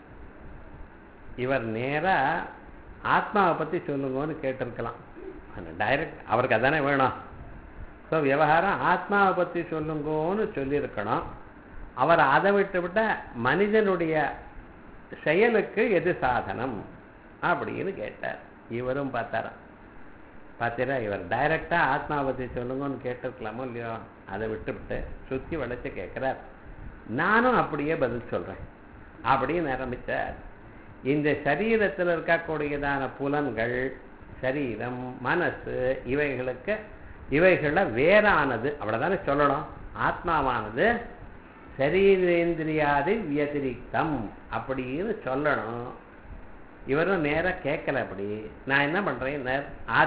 இவர் நேரா ஆத்மாவை பத்தி சொல்லுங்கன்னு கேட்டிருக்கலாம். டைரக்ட் அவருக்கு அதானே வேணும். ஸோ விவகாரம் ஆத்மாவை பற்றி சொல்லுங்கன்னு சொல்லியிருக்கணும். அவர் அதை விட்டு விட்ட மனிதனுடைய செயலுக்கு எது சாதனம் அப்படின்னு கேட்டார். இவரும் பார்த்தாராம். பார்த்தீரா, இவர் டைரக்டா ஆத்மாவை பற்றி சொல்லுங்கன்னு கேட்டிருக்கலாமோ இல்லையோ, அதை விட்டு விட்டு சுற்றி வளைச்சு கேட்கிறார். நானும் அப்படியே பதில் சொல்றேன் அப்படின்னு ஆரம்பித்தார். இந்த சரீரத்தில் இருக்கக்கூடியதான புலன்கள், சரீரம், மனசு, இவைகளுக்கு இவைகள வேறானது அவ்வளவுதானே சொல்லணும். ஆத்மாவானது சரீரேந்திரியாதி வியதிரிக்தம் அப்படின்னு சொல்லணும். இவரும் நேர கேட்கல. அப்படி நான் என்ன பண்றேன்,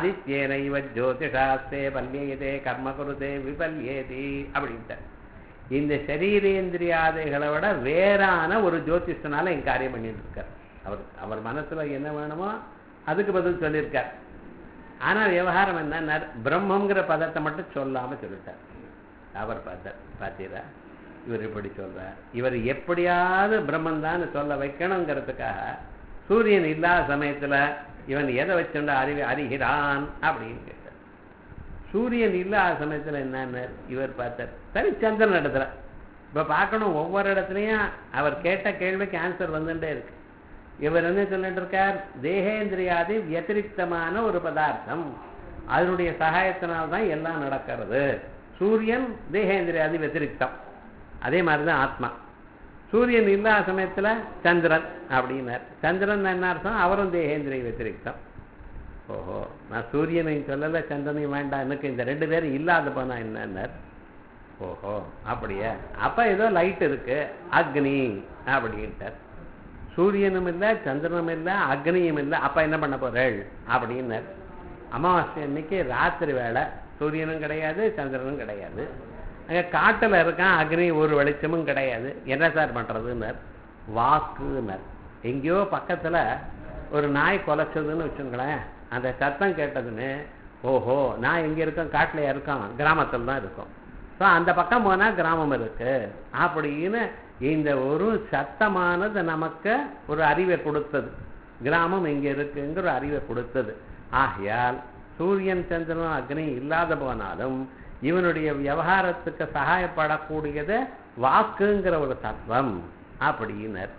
ஆதித்யேன இவ ஜோதிஷாஸ்தே பல்யேதே கர்ம குருதே விபல்யேதி அப்படின்ட்டு. இந்த சரீரேந்திரியாதைகளை விட வேறான ஒரு ஜோதிஷனால என் காரியம் பண்ணிட்டு இருக்கார். அவர் அவர் மனசுல என்ன வேணுமோ அதுக்கு பதில் சொல்லியிருக்கார். ஆனா விவகாரம் என்ன, பிரம்மங்கிற பதத்தை மட்டும் சொல்லாம சொல்லிட்டார். அவர் பார்த்தார், பார்த்தீரா இவர் இப்படி சொல்றார், இவர் எப்படியாவது பிரம்மன் தான் சொல்ல வைக்கணுங்கிறதுக்காக சூரியன் இல்லாத சமயத்துல இவன் எதை வச்சுண்டா அறிவி அறிகிறான் அப்படின்னு கேட்டார். சூரியன் இல்லாத சமயத்துல என்னன்னு இவர் பார்த்தார். சரி, சந்திரன் இடத்துல இப்ப பார்க்கணும், ஒவ்வொரு இடத்துலையும் அவர் கேட்ட கேள்விக்கு ஆன்சர் வந்துட்டே இருக்கு. இவர் என்ன சொல்லிட்டு இருக்கார், தேகேந்திரியாதி வியதிரிக்தமான ஒரு பதார்த்தம், அதனுடைய சகாயத்தினால்தான் எல்லாம் நடக்கிறது. சூரியன் தேகேந்திரியாதி வத்திரிக்தம், அதே மாதிரிதான் ஆத்மா. சூரியன் இல்லாத சமயத்துல சந்திரன் அப்படின்னார். சந்திரன் என்ன அர்த்தம், அவரும் தேகேந்திரிய வத்திரிக்தம். ஓஹோ, நான் சூரியனையும் சொல்லல சந்திரனையும் வேண்டாம், எனக்கு இந்த ரெண்டு பேரும் இல்லாத போனா என்னன்னார். ஓஹோ அப்படியே, அப்ப ஏதோ லைட் இருக்கு அக்னி அப்படின்ட்டார். சூரியனும் இல்லை சந்திரனும் இல்லை அக்னியும் இல்லை, அப்ப என்ன பண்ண போறேள் அப்படின்னார். அமாவாசை அன்னைக்கு ராத்திரி வேலை, சூரியனும் கிடையாது சந்திரனும் கிடையாது, அங்கே காட்டில் இருக்கான், அக்னி ஒரு வெளிச்சமும் கிடையாது, என்ன சார் பண்றதுன்னார். வாக்குன்னார். எங்கேயோ பக்கத்துல ஒரு நாய் குலைச்சதுன்னு வச்சுங்களேன், அந்த சத்தம் கேட்டதுன்னு ஓஹோ நான் எங்க இருக்கேன், காட்டில் இருக்கோம், கிராமத்தில் தான் இருக்கும், ஸோ அந்த பக்கம் போனா கிராமம் இருக்கு அப்படின்னு இந்த ஒரு சத்தமானது நமக்கு ஒரு அறிவை கொடுத்தது, கிராமம் எங்க இருக்குங்கிற ஒரு அறிவை கொடுத்தது. ஆகையால் சூரியன் சந்திரன் அக்னி இல்லாத போனாலும் இவனுடைய விவகாரத்துக்கு சகாயப்படக்கூடியது வாக்குங்கிற ஒரு தத்துவம் அப்படின்னர்.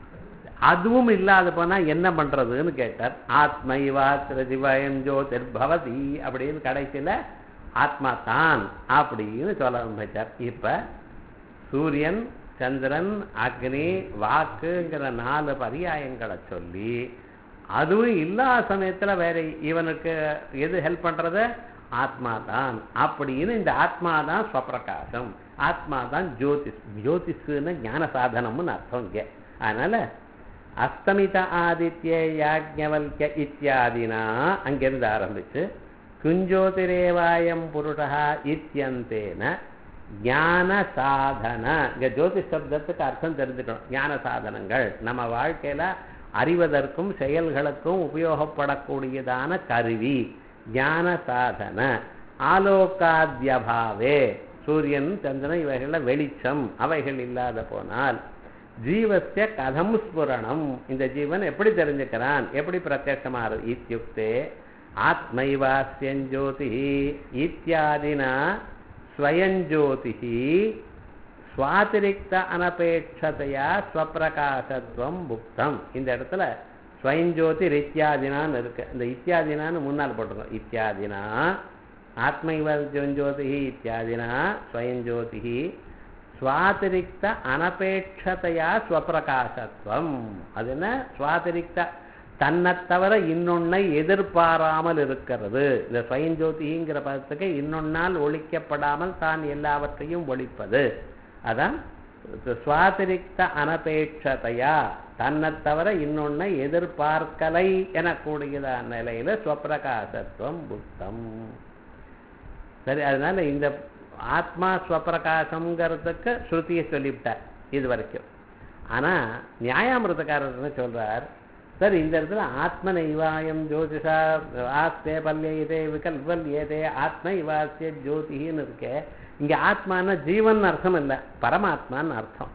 அதுவும் இல்லாத போனா என்ன பண்றதுன்னு கேட்டார். ஆத்மைவாத்திர திவயம் ஜோதிர்பவதி அப்படின்னு கடைசியில ஆத்மா தான் அப்படின்னு சொல்ல ஆரம்பிச்சார். இப்ப சூரியன் சந்திரன் அக்னி வாக்குங்கிற நாலு பரியாயங்களை சொல்லி அதுவும் இல்லாத சமயத்துல வேற இவனுக்கு எது ஹெல்ப் பண்றது, ஆத்மா தான் அப்படின்னு. இந்த ஆத்மா தான் ஸ்வப்பிரகாசம், ஆத்மா தான் ஜோதிஷ். ஜோதிஷுன்னு ஞான சாதனம்னு அர்த்தம் இங்க. அதனால அஸ்தமித ஆதித்ய யாஜ்ஞவல்ய இத்தியாதினா அங்கிருந்து ஆரம்பிச்சு குஞ்சோதிரேவாயம் புருஷா இத்தியந்தேன ஞான சாதன. இங்க ஜோதிஷ் சப்தத்துக்கு அர்த்தம் தெரிஞ்சுக்கணும். ஞான சாதனங்கள் நம்ம வாழ்க்கையில அறிவதற்கும் செயல்களுக்கும் உபயோகப்படக்கூடியதான கருவி ஞான சாதன. ஆலோகாத்யபாவே, சூரியன் சந்திரன் இவைகள வெளிச்சம், அவைகள் இல்லாத போனால் ஜீவஸ்ய கதம் ஸ்புரணம், இந்த ஜீவன் எப்படி தெரிஞ்சுக்கிறான், எப்படி பிரத்யட்சமாறு. இத்யுக்தே ஆத்மைவாஸ்யஞ்சோதி இத்தியாதினா ஸ்வயஞ்சோதி ஸ்வாதிரிக்த அனபேட்சதையா ஸ்வப்பிரகாசத்துவம் புக்தம். இந்த இடத்துல ஸ்வயஞ்சோதி இத்தியாதினான்னு இருக்கு. இந்த இத்தியாதினான்னு முன்னால் போட்டிருக்கோம். இத்தியாதினா ஆத்மைவஜோதி இத்தியாதினா ஸ்வயஞ்சோதி ஸ்வாதிரிக்த அனபேட்சதையா ஸ்வப்பிரகாசத்துவம். அது என்ன, ஸ்வாதிரிக்த தன்னை தவிர இன்னொன்னை எதிர்பாராமல் இருக்கிறது. இந்த ஸ்வயஞ்சோதிங்கிற பதத்துக்கு இன்னொன்னால் ஒழிக்கப்படாமல் தான் எல்லாவற்றையும் ஒழிப்பது. அதான் ஸ்வாதிரிக்த அனபேட்சதையா, தன்னை தவிர இன்னொன்னை எதிர்பார்க்கலை எனக்கூடியதான நிலையில ஸ்வப்பிரகாசத்துவம் புத்தம். சரி, அதனால இந்த ஆத்மா ஸ்வப்பிரகாசம்ங்கிறதுக்கு ஸ்ருதியை சொல்லிவிட்டார் இது வரைக்கும். ஆனா நியாயாமிருதக்காரர் என்ன சொல்றார், சார் இந்த இடத்துல ஆத்ம நைவாயம் ஜோதிஷா ஆஸ்தே பல்யதே விகல்வல்யதே ஆத்ம இவாசிய ஜோதின்னு இருக்கே, இங்க ஆத்மான ஜீவன் அர்த்தம் இல்லை, பரமாத்மான்னு அர்த்தம்.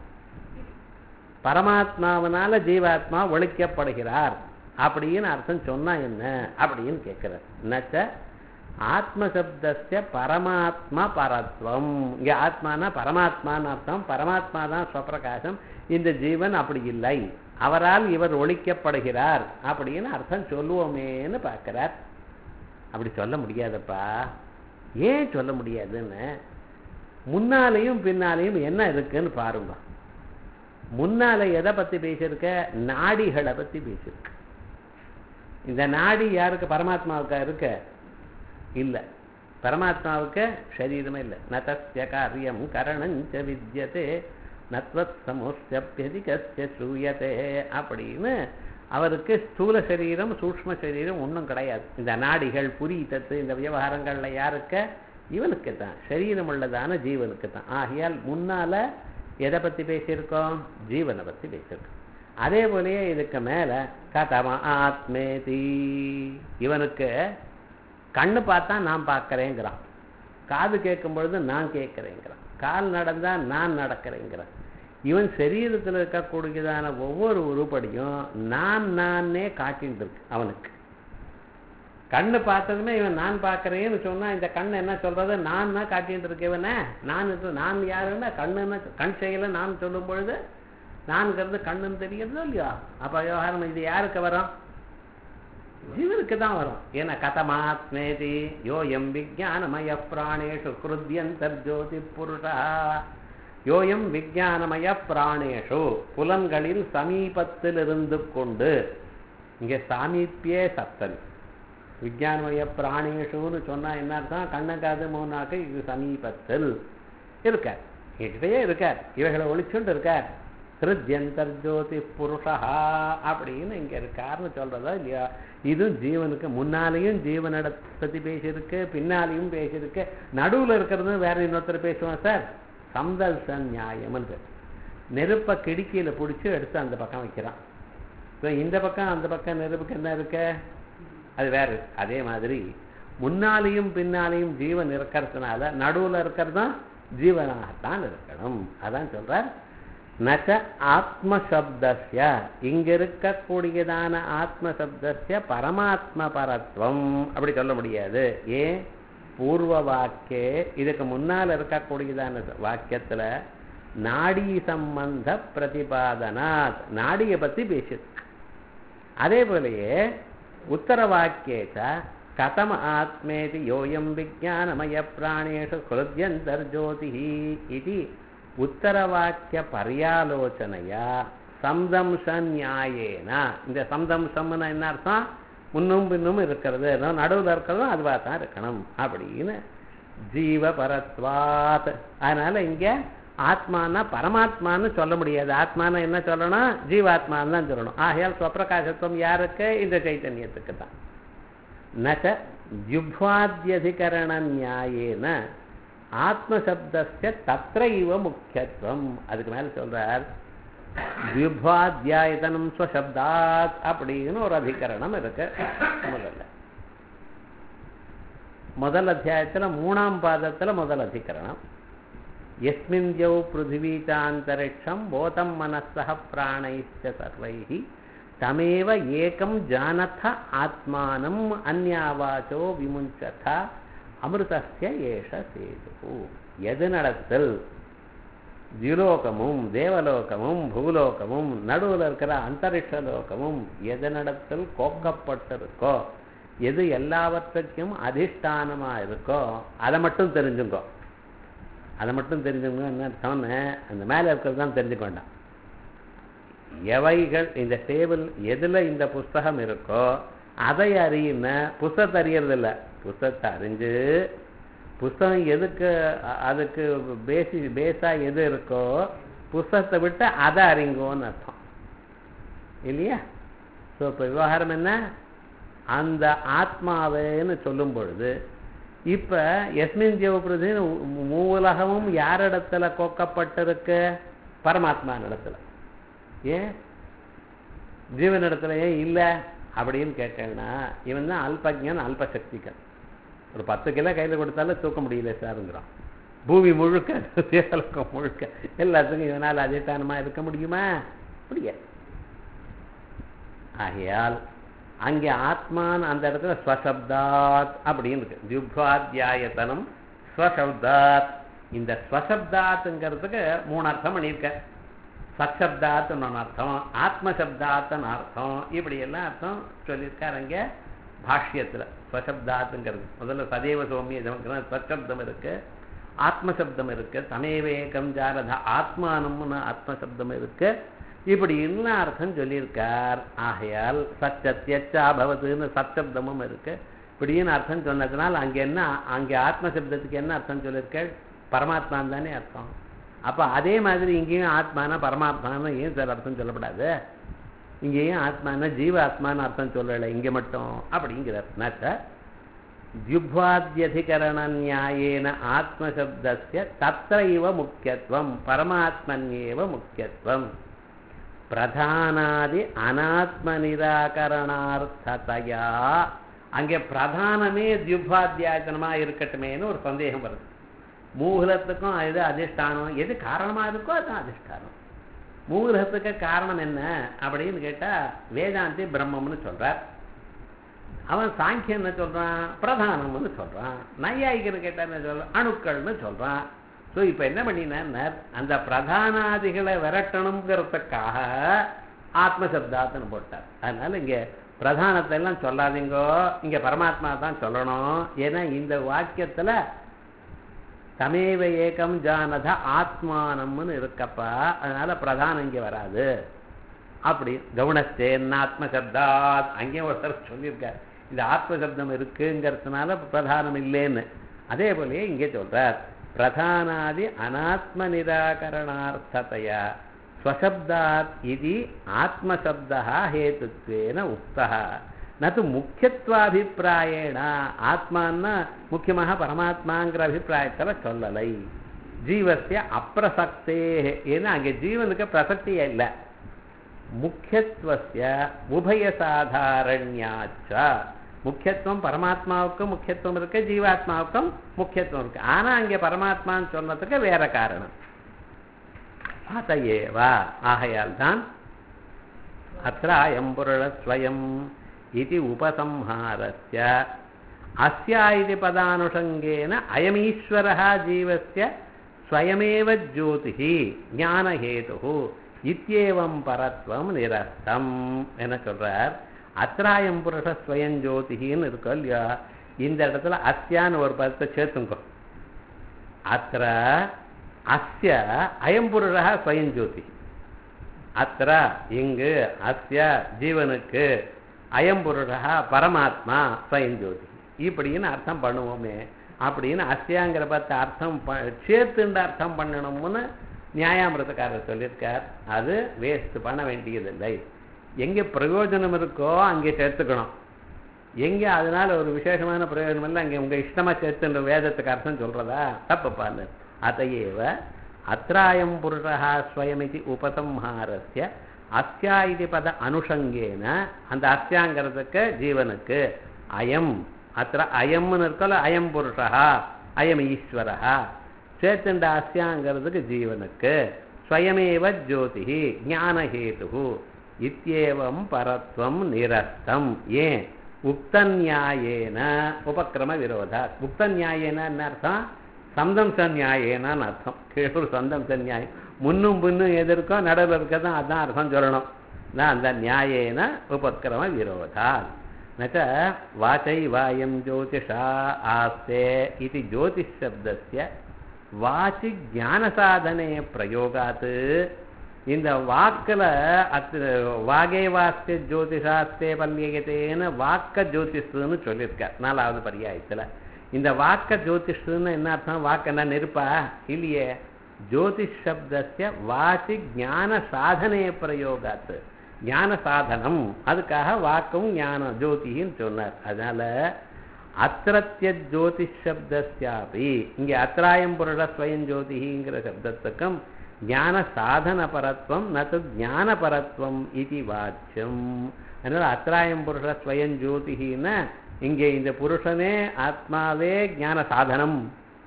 பரமாத்மாவனால ஜீவாத்மா ஒழிக்கப்படுகிறார் அப்படின்னு அர்த்தம் சொன்னா என்ன அப்படின்னு கேட்கிறார். என்னச்ச ஆத்மசப்தஸ்ய பரமாத்மா பரத்வம். இங்க ஆத்மானா பரமாத்மான்னு அர்த்தம். பரமாத்மா தான் ஸ்வப்பிரகாசம், இந்த ஜீவன் அப்படி இல்லை, அவரால் இவர் ஒழிக்கப்படுகிறார் அப்படின்னு அர்த்தம் சொல்லுவோமேன்னு பார்க்கிறார். அப்படி சொல்ல முடியாதப்பா. ஏன் சொல்ல முடியாதுன்னு, முன்னாலையும் பின்னாலையும் என்ன இருக்குன்னு பாருங்க. முன்னால எதை பத்தி பேசியிருக்க, நாடிகளை பத்தி பேசியிருக்க. இந்த நாடி யாருக்கு, பரமாத்மாவுக்கா இருக்க? இல்ல, பரமாத்மாவுக்கு சரீரமே இல்லை. நதஸ்ய காரியம் கரணஞ்ச வித்யதே நத்வத் சமோஸ்யப்யதிகஸ்ய சூயதே அப்படின்னு அவருக்கு ஸ்தூல சரீரம் சூக்ஷ்ம சரீரம் ஒன்றும் கிடையாது. இந்த நாடிகள் புரி தத்து இந்த விவகாரங்கள்ல யாருக்க இவனுக்கு தான், சரீரம் உள்ளதான ஜீவனுக்கு தான். ஆகையால் முன்னால எதை பத்தி பேசியிருக்கோம்? ஜீவனை பத்தி பேசியிருக்கோம். அதே போலயே இதுக்கு மேல கதம ஆத்மேதி, இவனுக்கு கண்ணு பார்த்தா நான் பார்க்கறேங்கிறான், காது கேட்கும் பொழுது நான் கேட்கிறேங்கிறான், கால் நடந்தா நான் நடக்கிறேங்கிறான். இவன் சரீரத்தில் இருக்கக்கூடியதான ஒவ்வொரு உருப்படியும் நான் நானே காட்டிட்டு இருக்கு. அவனுக்கு கண்ணு பார்த்ததுமே இவன் நான் பார்க்கறேன்னு சொன்னா இந்த கண்ணு என்ன சொல்றது? நான் தான் காட்டிட்டு இருக்கவன. நான் நான் யாருன்னா கண்ணுன்னா கண் செயல நான் சொல்லும் பொழுது நான்கிறது கண்ணுன்னு தெரியுறதோ இல்லையா? அப்ப விவகாரம் இது யாருக்கு வரும்? ஜீவனுக்கு தான் வரும். ஏன்னா கதமாத்மேதி யோயம் விஜானமய பிராணேஷு கிருத்யந்தர்ஜோதி புருஷா, யோயம் விஜானமய பிராணேஷு, புலன்களில் சமீபத்தில் இருந்து கொண்டு, இங்கே சாமீப்பியே சத்தல். விஜயானமய பிராணேஷுன்னு சொன்னா என்ன அர்த்தம்? கண்ணக்காது மூணாக்கு இது சமீபத்தில் இருக்கார், என்கிட்டயே இருக்கார், இவைகளை ஒழிச்சுண்டு இருக்கார். கிருத்யந்தர்ஜோதி புருஷா அப்படின்னு இங்க இருக்காருன்னு சொல்றதா இல்லையா? இதுவும் ஜீவனுக்கு முன்னாலேயும் ஜீவனோட பத்தி பேசியிருக்கு, பின்னாலேயும் பேசியிருக்கு, நடுவில் இருக்கிறது வேற இன்னொருத்தர் பேசுவான் சார். சம்தல்சன் நியாயம். நெருப்பை கிடுக்கியில பிடிச்சி எடுத்து அந்த பக்கம் வைக்கிறான். இப்போ இந்த பக்கம் அந்த பக்கம் நெருப்புக்கு என்ன இருக்க? அது வேற. அதே மாதிரி முன்னாலேயும் பின்னாலேயும் ஜீவன் இருக்கிறதுனால நடுவில் இருக்கிறதும் ஜீவனாகத்தான் இருக்கணும். அதான் சொல்றார் நச்ச ஆத்மசப்தஸ்ய, இங்க இருக்கக்கூடியதான ஆத்மசப்தஸ்ய பரமாத்ம பரத்வம் அப்படி சொல்ல முடியாது. ஏன்? பூர்வ வாக்கே, இதுக்கு முன்னால் இருக்கக்கூடியதான வாக்கியத்துல நாடி சம்பந்த பிரதிபாதனாத், நாடியை பத்தி பேசியிருக்கு. அதே போலயே உத்தர வாக்கியேச்ச கதம ஆத்மேதி யோயம் விஜானமய பிராணேஷு கிருத்யந்தர்ஜோதி இது உத்தரவாக்கிய பர்யாலோசனையா சம்தம்ச நியாயேன. இந்த சம்தம்சம்னா என்ன அர்த்தம்? முன்னும் பின்னும் இருக்கிறது, நடுவில் இருக்கிறதும் அதுவாக தான் இருக்கணும் அப்படின்னு ஜீவபரத்வாத். அதனால இங்க ஆத்மானா பரமாத்மான்னு சொல்ல முடியாது. ஆத்மானா என்ன சொல்லணும்? ஜீவாத்மான்னு தான் சொல்லணும். ஆகையால் ஸ்வப்பிரகாசத்துவம் யாருக்கு? இந்த சைத்தன்யத்துக்கு தான். நச்ச ஜுப்வாத்யதிகரண நியாயேன ஆத்மசப்தஸ்ய தத்ரைவ முக்கியத்துவம். அதுக்கு மேல சொல்றார் ஜுப்வாத்யாயதனம் ஸ்வசப்தாத் அப்படின்னு ஒரு அதிகரணம் இருக்கு. முதல்ல முதல் அத்தியாயத்துல மூணாம் பாதத்துல முதல் அதிகரணம். யஸ்மின் யௌ பிருத்திவீச்சாந்தரிக்ஷம் போதம் மனசः பிராணைश्च சர்வைः தமேவ ஏகம் ஜானத ஆத்மானம் அந்யாவாச்சோ விமுஞ்சத அமிர்தஸ்ய ஏஷ சேது. எது நடத்தல் திலோகமும் தேவலோகமும் பூலோகமும் நடுவில் இருக்கிற அந்தரிக்ஷ லோகமும் எது நடத்தல் கோக்கப்பட்டிருக்கோ, எது எல்லாவற்றுக்கும் அதிஷ்டானமா இருக்கோ அதை மட்டும் தெரிஞ்சுங்கோ. அதை மட்டும் தெரிஞ்சுங்க. என்ன சொன்ன? அந்த மேலே இருக்கிறது தான் தெரிஞ்சுக்க வேண்டாம். எவைகள் இந்த டேபிள் எதுல இந்த புஸ்தகம் இருக்கோ அதை அறியுன. புஸ்தகத்தை அறியறதில்ல, புஸ்தகத்தை அறிஞ்சு புஸ்தகம் எதுக்கு அதுக்கு பேசி பேஸா எது இருக்கோ புஸ்தகத்தை விட்டு அதை அறிங்கோன்னு அர்த்தம் இல்லையா? ஸோ இப்போ விவகாரம் என்ன? அந்த ஆத்மாவேன்னு சொல்லும் பொழுது இப்ப யஸ்மின் ஜீவபிரதி மூலகமும் யாரிடத்துல கோக்கப்பட்டிருக்கு? பரமாத்மா இடத்துல. ஏன் ஜீவனிடத்துல ஏன் இல்லை அப்படின்னு கேட்டேன்னா, இவன் தான் அல்பஜன் அல்பசக்திகள். ஒரு பத்து கிலோ கையில் கொடுத்தாலும் தூக்க முடியல சாருங்கிறான். பூமி முழுக்க தேவலோகம் முழுக்க எல்லாத்துக்கும் இவனால் அதிஷ்டானமா இருக்க முடியுமா? முடியாது. ஆகையால் அங்கே ஆத்மான் அந்த இடத்துல ஸ்வசப்தாத் அப்படின்னு இருக்கு. ஜுப்வாத்யாயத்தனம் ஸ்வசப்தாத். இந்த ஸ்வசப்தாத்துங்கிறதுக்கு மூணு அர்த்தம் பண்ணியிருக்க. சத்சப்தாத்துன்னு ஒன்று அர்த்தம், ஆத்மசப்தாத்துன்னு அர்த்தம், இப்படி எல்லாம் அர்த்தம் சொல்லியிருக்காரு அங்கே பாஷ்யத்தில். ஸ்வசப்தாத்துங்கிறது முதல்ல சதேவ சௌமிய சத்சப்தம் இருக்கு, ஆத்மசப்தம் இருக்கு, தமேவேகம் ஜாரத ஆத்மானம்னு ஆத்மசப்தம் இருக்கு, இப்படி என்ன அர்த்தம் சொல்லியிருக்கார். ஆகையால் சச்சத்யச்சா பவத்துன்னு சத்சப்தமும் இருக்கு. இப்படின்னு அர்த்தம் சொன்னதுனால அங்கே என்ன, அங்கே ஆத்மசப்தத்துக்கு என்ன அர்த்தம் சொல்லியிருக்க? பரமாத்மான் தானே அர்த்தம். அப்போ அதே மாதிரி இங்கேயும் ஆத்மான பரமாத்மான்னு ஏன் சார் அர்த்தம் சொல்லப்படாது? இங்கேயும் ஆத்மான ஜீவ ஆத்மான்னு அர்த்தம் சொல்லலை இங்கே மட்டும் அப்படிங்கிறார். நச்ச द्युभ्वाद्यधिकरण न्यायेन आत्मशब्दस्य तत्रैव मुख्यत्वं परमात्मन्येव मुख्यत्वं प्रधानादि अनात्म निराकरणार्थतया அங்கே பிரதானமே தியுபாத்தியாயத்தனமா இருக்கட்டுமேன்னு ஒரு சந்தேகம் வருது. மூலத்துக்கும் எது அதிஷ்டானம், எது காரணமா இருக்கோ அதுதான் அதிஷ்டானம். மூலத்துக்கு காரணம் என்ன அப்படின்னு கேட்டா வேதாந்தி பிரம்மம்னு சொல்றார். அவன் சாங்கியம் என்ன சொல்றான், பிரதானம்னு சொல்றான். நையாயிகன்னு கேட்டா என்ன சொல்றான், அணுக்கள்னு சொல்றான். ஸோ இப்போ என்ன பண்ணினார், அந்த பிரதானாதிகளை விரட்டணுங்கிறதுக்காக ஆத்மசப்தாத்துன்னு போட்டார். அதனால இங்கே பிரதானத்தை எல்லாம் சொல்லாதீங்கோ, இங்கே பரமாத்மா தான் சொல்லணும். ஏன்னா இந்த வாக்கியத்தில் தமேவ ஏகம் ஜானத ஆத்மானம்னு இருக்கப்பா, அதனால பிரதானம் இங்கே வராது. அப்படி கவுனஸ்தேன் ஆத்மசப்தாத் அங்கேயும் ஒருத்தர் சொல்லியிருக்கார், இந்த ஆத்மசப்தம் இருக்குங்கிறதுனால பிரதானம் இல்லைன்னு. அதே போலயே இங்கே சொல்றார், பிரதானாதி அனாத்ம நிராகரணார்த்ததையா ஸ்வசப்தாத் இது ஆத்மசப்தா ஹேதுத்வேன உக்தா நது முக்கியத்வாபிப்பிராயேண. ஆத்மான்னா முக்கியமாக பரமாத்மாங்கிற அபிப்பிராயத்தில் சொல்லலை. ஜீவசிய அப்பிரசக்தே, ஏன்னா அங்கே ஜீவனுக்கு பிரசக்தியே இல்லை. முக்கியத்துவஸ்ய உபயசாதாரண்யாச்ச, முக்கியத்துவம் பரமாத்மாவுக்கும் முக்கியத்துவம் இருக்கு, ஜீவாத்மாவுக்கும் முக்கியத்துவம் இருக்கு. ஆனா அங்கே பரமாத்மான்னு சொன்னதுக்கு வேற காரணம். அதையேவா, ஆகையால் தான் அத்ர அயம் புருஷ ஸ்வயம் இது உபசம்ஹாரஸ்ய அஸ்யா இது பதானுஷங்கேன அயமீஸ்வரः ஜீவஸ்ய ஸ்வயமேவ ஜோதிஹி ஞானஹேதுः இத்யேவம் பரத்வம் நிரஸ்தம் என்ன சொல்றார். அத்ராயம் புருஷ ஸ்வயம் ஜோதிஹின்னு இருக்கோ இல்லையா, இந்த இடத்துல அஸ்யான்னு ஒரு பதத்தை சேர்த்துங்கோ. அத்ர அஸ்ய அயம் புருஷ ஸ்வயம் ஜோதி, அத்ர இங்கு அஸ்ய ஜீவனுக்கு அயம் புருஷ பரமாத்மா ஸ்வயம் ஜோதி இப்படின்னு அர்த்தம் பண்ணுவோமே. அப்படின்னு அஸ்யாங்கிற பத்த அர்த்தம் சேர்த்துன்ற அர்த்தம் பண்ணணும்னு நியாயாமிரதக்காரர் சொல்லியிருக்கார். அது வேஸ்ட் பண்ண வேண்டியதில்லை. எங்கே பிரயோஜனம் இருக்கோ அங்கே சேர்த்துக்கணும். எங்கே அதனால ஒரு விசேஷமான பிரயோஜனம் இல்லை அங்கே உங்கள் இஷ்டமாக சேர்த்துன்ற வேதத்துக்கு அர்த்தம் சொல்கிறதா தப்புப்பான்னு. அதையேவ அத்ராயம் புருஷா ஸ்வயமிதி உபசம்ஹாரஸ்ய அஸ்யா இது பத அனுஷங்கேன, அந்த அஸ்யாங்கிறதுக்கு ஜீவனுக்கு அயம் அத்த அயம்னு இருக்கல, அயம் புருஷா அயம் ஈஸ்வரா, சேத்துண்ட அஸ்யாங்கிறதுக்கு ஜீவனுக்கு ஸ்வயமேவ ஜோதிஹி ஞானஹேது இத்யேவம் பரத்வம் நிரஸ்தம். ஏன் உக்த நியாயேன உபக்கிரம விரோதா. உக்த நியாயேன அர்த்தம் சந்தம்ச நியாயேனான்னு அர்த்தம். கீழூர் சந்தம்ச நியாயம், முன்னும் பின்னும் எது இருக்கோ நடுவில் இருக்கதான் அதான் அர்த்தம் சொல்லணும். நான் அந்த நியாயேன உபக்கிரம விரோதா நச்ச வாச்சை வாயம் ஜோதிஷா ஆஸ்தே இது ஜோதிஷ் சப்தஸ்ய வாச்சி ஞான சாதனே பிரயோகாத்து. இந்த வாக்கில் அத்து வாகே வாஸ்தே ஜோதிஷாஸ்தே பல்யகத்தேன்னு வாக்க ஜோதிஷுன்னு சொல்லியிருக்கார் நாலாவது பரியாயத்தில். இந்த வாக்க ஜோதிஷுன்னு என்ன அர்த்தம், வாக்கு என்ன நெருப்பா இல்லையே. ஜோதிஷ் சப்தஸ்ய வாச்சி ஞான சாதனே பிரயோகாத்து, ஞான சாதனம், அதுக்காக வாக்கும் ஞானம் ஜோதின்னு சொன்னார். அதனால அத்திரத்திய ஜோதிஷ் சப்தஸ்யாபி இங்கே அத்ராயம் புருஷ ஸ்வயம் ஜோதிங்கிற சப்தத்துக்கும் ஞான சாதன பரத்வம் நது ஞான பரத்வம் இது வாச்சியம். அதனால அத்ராயம் புருஷ ஸ்வயம் ஜோதிகின்னா இங்கே இந்த புருஷனே ஆத்மாவே ஞான சாதனம்,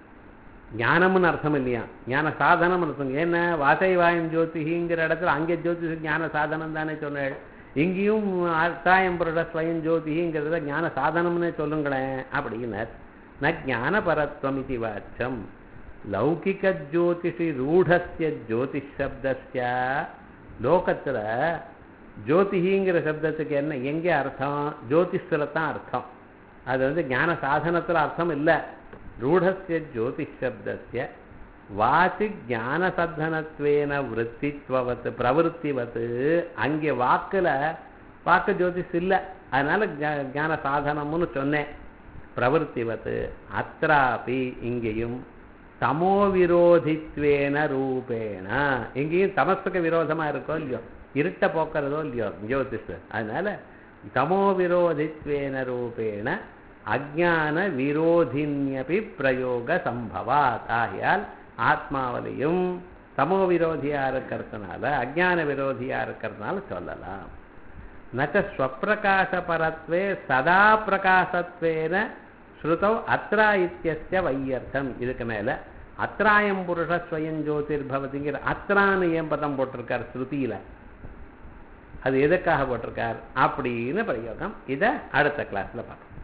ஞானம்னு அர்த்தம் இல்லையா, ஞான சாதனம் அர்த்தம். ஏன்னா வாசை வாயம் ஜோதிகிங்கிற இடத்துல அங்கே ஜோதிஷ ஞான சாதனம் தானே சொன்னேன். இங்கேயும் அத்தாயம் புருஷ ஸ்வயம் ஜோதிங்கிறத ஞான சாதனம்னு சொல்லுங்களேன் அப்படின்னார். ந ஞான பரத்வம் இது வாச்சம். லௌகிக ஜோதிஷி ரூಢஸ்ய ஜோதிஷ் சப்தஸ்ய லோகத்தில் ஜோதிங்கிற சப்தத்துக்கு என்ன எங்கே அர்த்தம், ஜோதிஷத்தில் தான் அர்த்தம். அது வந்து ஞான சாதனத்தில் அர்த்தம் இல்லை. ரூಢஸ்ய ஜோதிஷ் சப்தஸ்ய வாசி ஞான சத்தனத்வேன விற்த்தித்வவத் பிரவருத்திவத். அங்கே வாக்கில் வாக்கு ஜோதிஷ் இல்லை, அதனால ஞான சாதனம்னு சொன்னேன். பிரவருத்திவத் அத்ராபி இங்கேயும் தமோ விரோதித்வேன ரூபேண, இங்கேயும் தமசுக்கு விரோதமாக இருக்கோ இல்லையோ, இருட்ட போக்குறதோ இல்லையோ ஜோதிஷ். அதனால தமோ விரோதித்வேன ரூபேண அஜ்ஞான விரோதின்யபி பிரயோக சம்பவாத். ஆகையால் ஆத்மாவிலையும் தமோ விரோதியா இருக்கிறதுனால அஜ்ஞான விரோதியா இருக்கிறதுனால சொல்லலாம். நச்ச ஸ்வப்பிரகாச பரத்வே சதா பிரகாசத்வேன ஸ்ருதௌ அத்ரா இத்தியஸ்ய வையர்த்தம். இதுக்கு மேல அத்ராயம் புருஷ ஸ்வயம் ஜோதிர்பவதிங்கிற அத்ரான்னு ஏன் பதம் போட்டிருக்கார் ஸ்ருதியில, அது எதுக்காக போட்டிருக்கார் அப்படின்னு பிரயோகம். இதை அடுத்த கிளாஸ்ல பார்ப்போம்.